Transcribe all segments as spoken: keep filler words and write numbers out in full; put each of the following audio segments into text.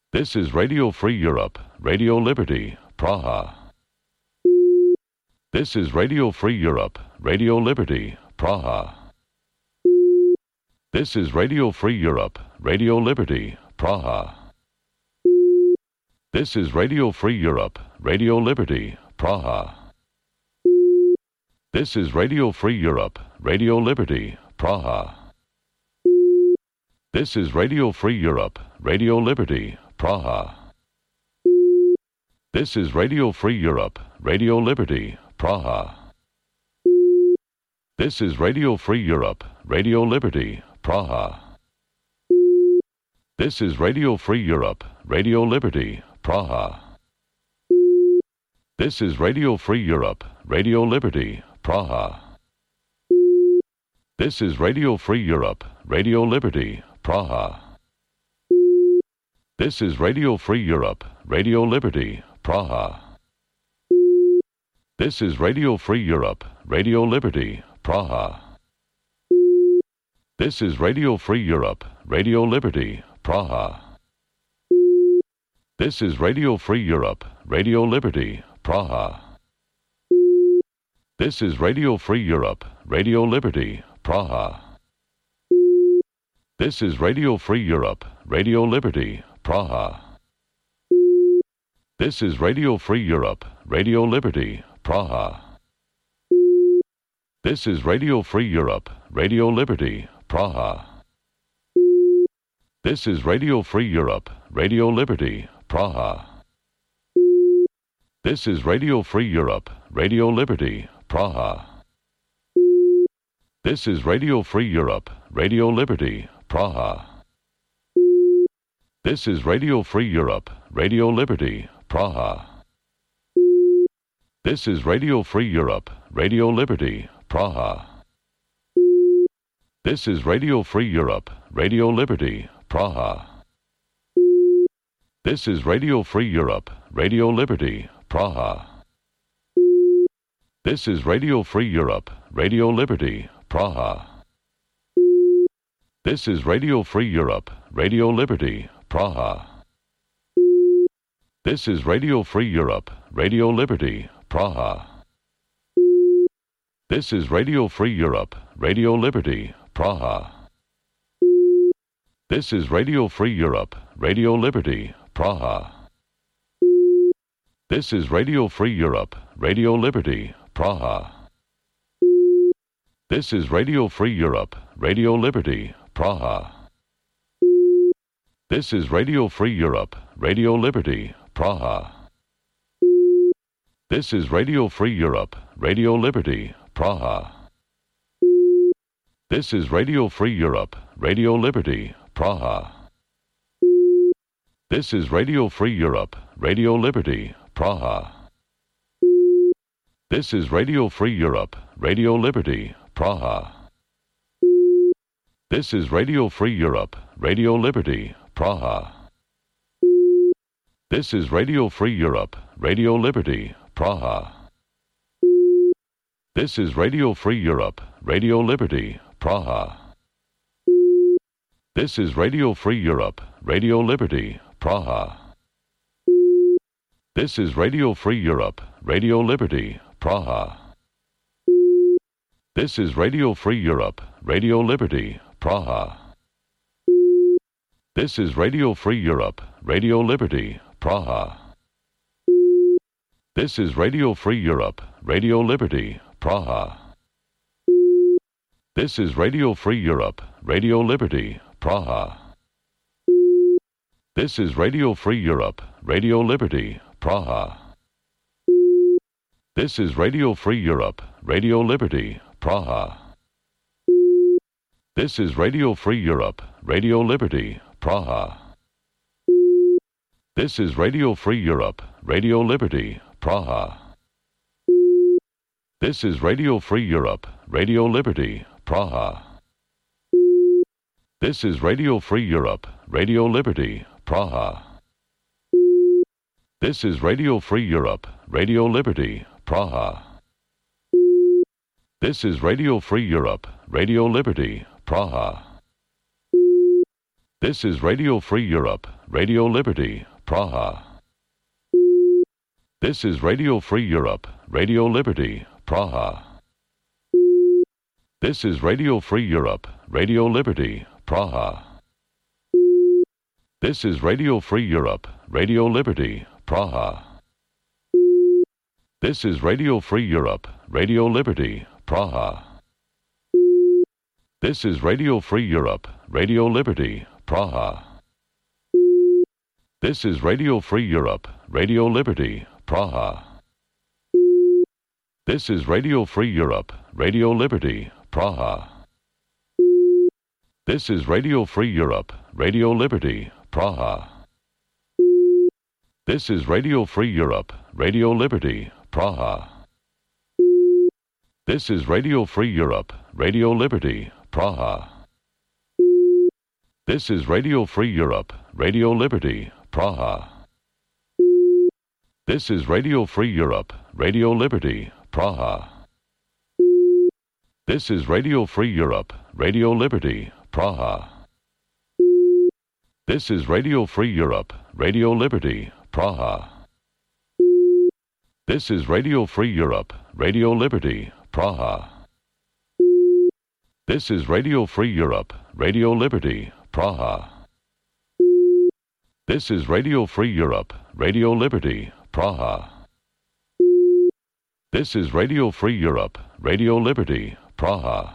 This is Radio Free Europe, Radio Liberty, Praha. This is Radio Free Europe, Radio Liberty, Praha. This is Radio Free Europe, Radio Liberty, Praha. This is Radio Free Europe, Radio Liberty, Praha. This is Radio Free Europe, Radio Liberty, Praha. This is Radio Free Europe, Radio Liberty, Praha. This is Radio Free Europe, Radio Liberty, Praha. This is Radio Free Europe, Radio Liberty, Praha. This is Radio Free Europe, Radio Liberty, Praha. This is Radio Free Europe, Radio Liberty, Praha. This is Radio Free Europe, Radio Liberty, Praha. This is Radio Free Europe, Radio Liberty, Praha. This is Radio Free Europe, Radio Liberty, Praha. This is Radio Free Europe, Radio Liberty, Praha. This is Radio Free Europe, Radio Liberty, Praha. This is Radio Free Europe, Radio Liberty, Praha. This is Radio Free Europe, Radio Liberty, Praha. This is Radio Free Europe, Radio Liberty, Praha. This is Radio Free Europe, Radio Liberty, Praha. This is Radio Free Europe, Radio Liberty, Praha. This is Radio Free Europe, Radio Liberty, Praha. This is Radio Free Europe, Radio Liberty, Praha. This is Radio Free Europe, Radio Liberty, Praha. This is Radio Free Europe, Radio Liberty, Praha. This is Radio Free Europe, Radio Liberty, Praha. This is Radio Free Europe, Radio Liberty, Praha. This is Radio Free Europe, Radio Liberty, Praha. This is Radio Free Europe, Radio Liberty, Praha. This is Radio Free Europe, Radio Liberty, Praha. This is Radio Free Europe, Radio Liberty, Praha. This is Radio Free Europe, Radio Liberty, Praha. This is Radio Free Europe, Radio Liberty, Praha. This is Radio Free Europe, Radio Liberty, Praha. This is Radio Free Europe, Radio Liberty, Praha. This is Radio Free Europe, Radio Liberty, Praha. This is Radio Free Europe, Radio Liberty, Praha. This is Radio Free Europe, Radio Liberty, Praha. This is Radio Free Europe, Radio Liberty, Praha. This is Radio Free Europe, Radio Liberty, Praha. This is Radio Free Europe, Radio Liberty, Praha. This is Radio Free Europe, Radio Liberty, Praha. This is Radio Free Europe, Radio Liberty, Praha. This is Radio Free Europe, Radio Liberty, Praha. This is Radio Free Europe, Radio Liberty, Praha. This is Radio Free Europe, Radio Liberty, Praha. This is Radio Free Europe, Radio Liberty, Praha. This is Radio Free Europe, Radio Liberty, Praha. This is Radio Free Europe, Radio Liberty, Praha. This is Radio Free Europe, Radio Liberty, Praha. This is Radio Free Europe, Radio Liberty, Praha. This is Radio Free Europe, Radio Liberty, Praha. This is Radio Free Europe, Radio Liberty, Praha. This is Radio Free Europe, Radio Liberty, Praha. This is Radio Free Europe, Radio Liberty, Praha. This is Radio Free Europe, Radio Liberty, Praha. This is Radio Free Europe, Radio Liberty, Praha. This is Radio Free Europe, Radio Liberty, Praha. This is Radio Free Europe, Radio Liberty, Praha. This is Radio Free Europe, Radio Liberty, Praha. This is Radio Free Europe, Radio Liberty, Praha. This is Radio Free Europe, Radio Liberty, Praha. This is Radio Free Europe, Radio Liberty, Praha. This is Radio Free Europe, Radio Liberty, Praha. This is Radio Free Europe, Radio Liberty, Praha. This is Radio Free Europe, Radio Liberty, Praha. This is Radio Free Europe, Radio Liberty, Praha. This is Radio Free Europe, Radio Liberty, Praha. This is Radio Free Europe, Radio Liberty, Praha. This is Radio Free Europe, Radio Liberty, Praha. This is Radio Free Europe, Radio Liberty, Praha. This is Radio Free Europe, Radio Liberty, Praha. This is Radio Free Europe, Radio Liberty, Praha. This is Radio Free Europe, Radio Liberty, Praha. This is Radio Free Europe, Radio Liberty, Praha.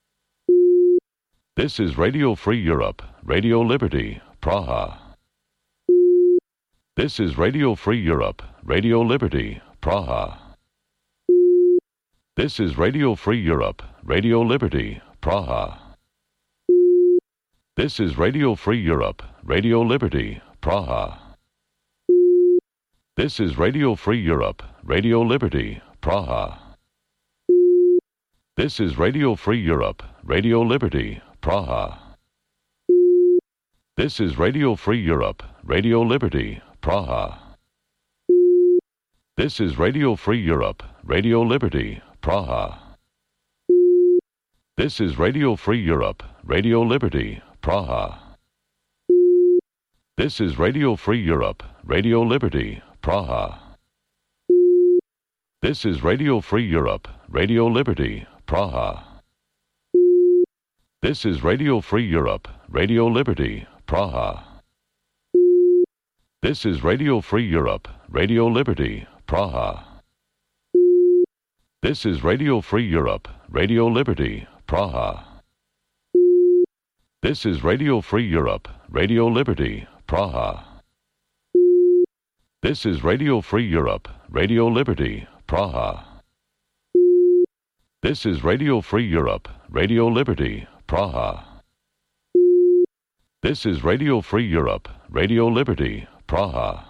This is Radio Free Europe, Radio Liberty, Praha. This is Radio Free Europe, Radio Liberty, Praha. This is Radio Free Europe, Radio Liberty, Praha. This is Radio Free Europe, Radio Liberty, Praha. This is Radio Free Europe, Radio Liberty, Praha. This is Radio Free Europe, Radio Liberty, Praha. This is Radio Free Europe, Radio Liberty, Praha. This is Radio Free Europe, Radio Liberty, Praha. This is Radio Free Europe, Radio Liberty, Praha. This is Radio Free Europe, Radio Liberty, Praha. This is Radio Free Europe, Radio Liberty, Praha. This is Radio Free Europe, Radio Liberty, Praha. This is Radio Free Europe, Radio Liberty, Praha. This is Radio Free Europe, Radio Liberty, Praha. This is Radio Free Europe, Radio Liberty, Praha. This is Radio Free Europe, Radio Liberty, Praha. This is Radio Free Europe, Radio Liberty, Praha. This is Radio Free Europe, Radio Liberty, Praha.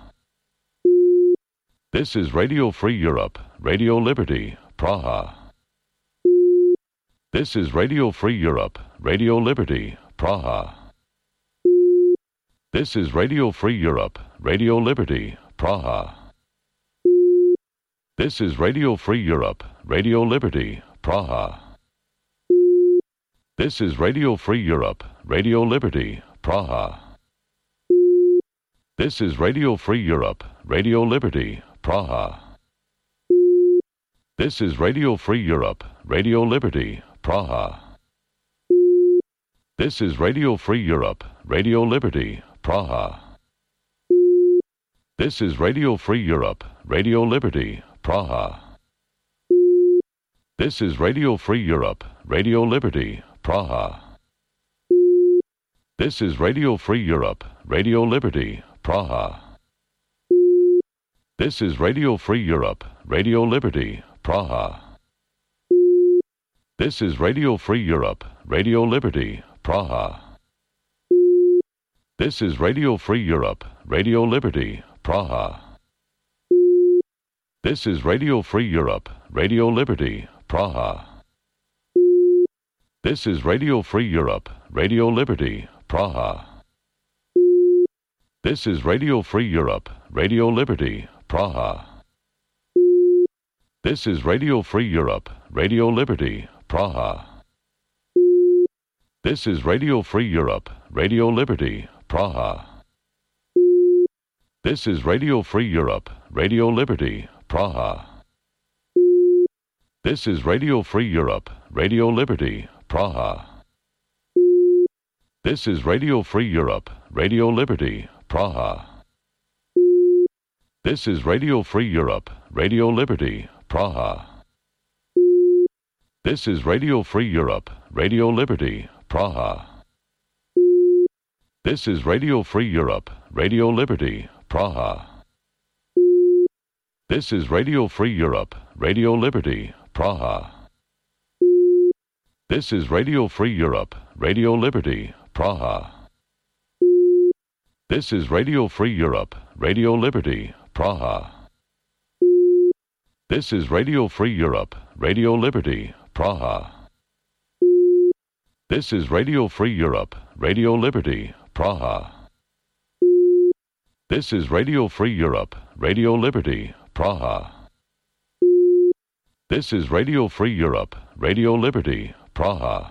This is Radio Free Europe, Radio Liberty, Praha. This is Radio Free Europe, Radio Liberty, Praha. This is Radio Free Europe, Radio Liberty, Praha. This is Radio Free Europe, Radio Liberty, Praha. This is Radio Free Europe, Radio Liberty, Praha. This is Radio Free Europe, Radio Liberty, Praha. This is Radio Free Europe, Radio Liberty, Praha. This is Radio Free Europe, Radio Liberty, Praha. This is Radio Free Europe, Radio Liberty, Praha. This is Radio Free Europe, Radio Liberty, Praha. This is Radio Free Europe, Radio Liberty, Praha. This is Radio Free Europe, Radio Liberty, Praha. This is Radio Free Europe, Radio Liberty, Praha. This is Radio Free Europe, Radio Liberty, Praha. This is Radio Free Europe, Radio Liberty, Praha. This is Radio Free Europe, Radio Liberty, Praha. This is Radio Free Europe, Radio Liberty, Praha. This is Radio Free Europe, Radio Liberty, Praha. This is Radio Free Europe, Radio Liberty, Praha. This is Radio Free Europe, Radio Liberty, Praha. This is Radio Free Europe, Radio Liberty, Praha. This is Radio Free Europe, Radio Liberty, Praha. This is Radio Free Europe, Radio Liberty, Praha. This is Radio Free Europe, Radio Liberty, Praha. This is Radio Free Europe, Radio Liberty, Praha. This is Radio Free Europe, Radio Liberty, Praha. This is Radio Free Europe, Radio Liberty, Praha. This is Radio Free Europe, Radio Liberty, Praha. This is Radio Free Europe, Radio Liberty, Praha. This is Radio Free Europe, Radio Liberty, Praha. This is Radio Free Europe, Radio Liberty, Praha. This is Radio Free Europe, Radio Liberty, Praha.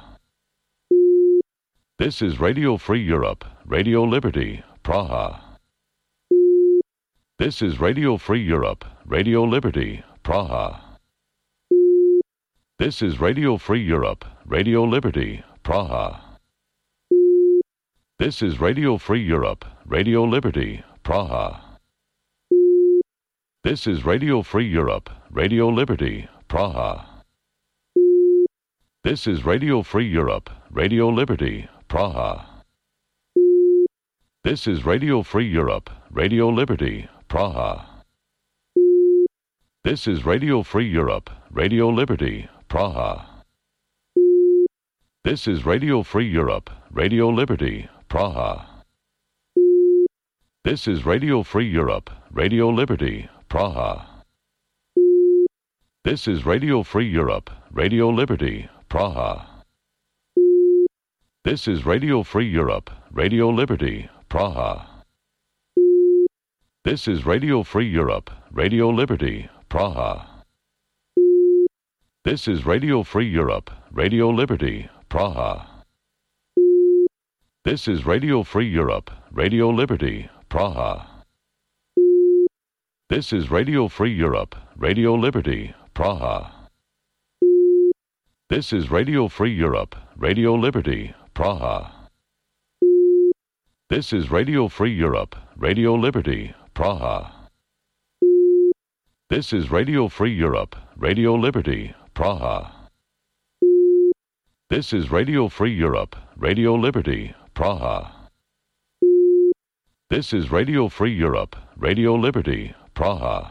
This is Radio Free Europe, Radio Liberty, Praha. This is Radio Free Europe, Radio Liberty, Praha. This is Radio Free Europe, Radio Liberty, Praha. This is Radio Free Europe, Radio Liberty, Praha. This is Radio Free Europe, Radio Liberty, Praha. This is Radio Free Europe, Radio Liberty, Praha. This is Radio Free Europe, Radio Liberty, Praha. This is Radio Free Europe, Radio Liberty, Praha. This is Radio Free Europe, Radio Liberty, Praha. This is Radio Free Europe, Radio Liberty, Praha. This is Radio Free Europe, Radio Liberty, Praha. This is Radio Free Europe, Radio Liberty, Praha. This is Radio Free Europe, Radio Liberty, Praha. This is Radio Free Europe, Radio Liberty, Praha. This is Radio Free Europe, Radio Liberty, Praha. This is Radio Free Europe, Radio Liberty, Praha. This is Radio Free Europe, Radio Liberty, Praha. This is Radio Free Europe, Radio Liberty, Praha. This is Radio Free Europe, Radio Liberty, Praha. This is Radio Free Europe, Radio Liberty, Praha. This is Radio Free Europe, Radio Liberty, Praha.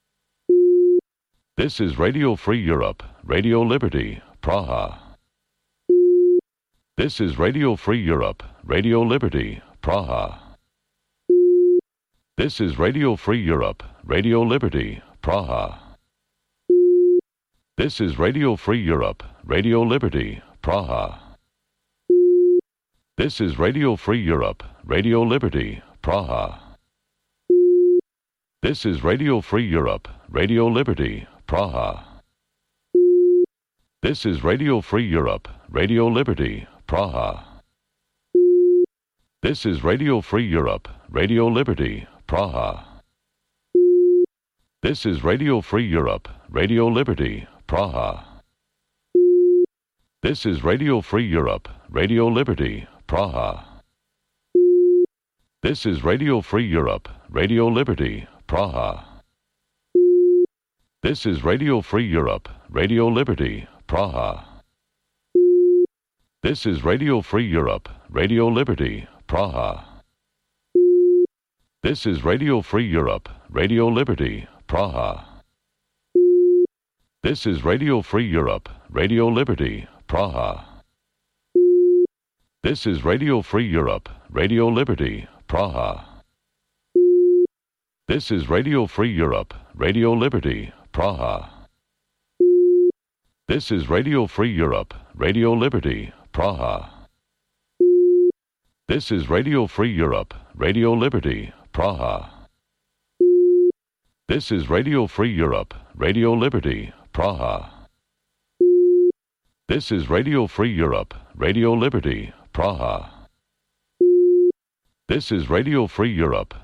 This is Radio Free Europe, Radio Liberty, Praha. This is Radio Free Europe, Radio Liberty, Praha. This is Radio Free Europe, Radio Liberty, Praha. This is Radio Free Europe, Radio Liberty, Praha. This is Radio Free Europe, Radio Liberty, Praha. This is Radio Free Europe, Radio Liberty, Praha. This is Radio Free Europe, Radio Liberty, Praha. This is Radio Free Europe, Radio Liberty, Praha. This is Radio Free Europe, Radio Liberty, Praha. This is Radio Free Europe, Radio Liberty, Praha. This is Radio Free Europe, Radio Liberty, Praha. This is Radio Free Europe, Radio Liberty, Praha. This is Radio Free Europe, Radio Liberty, Praha. This is Radio Free Europe, Radio Liberty, Praha. This is Radio Free Europe, Radio Liberty, Praha. This is Radio Free Europe, Radio Liberty, Praha. This is Radio Free Europe, Radio Liberty, Praha. This is Radio Free Europe, Radio Liberty, Praha. This is Radio Free Europe, Radio Liberty, Praha. This is Radio Free Europe, Radio Liberty, Praha. This is Radio Free Europe, Radio Liberty, Praha. This is Radio Free Europe,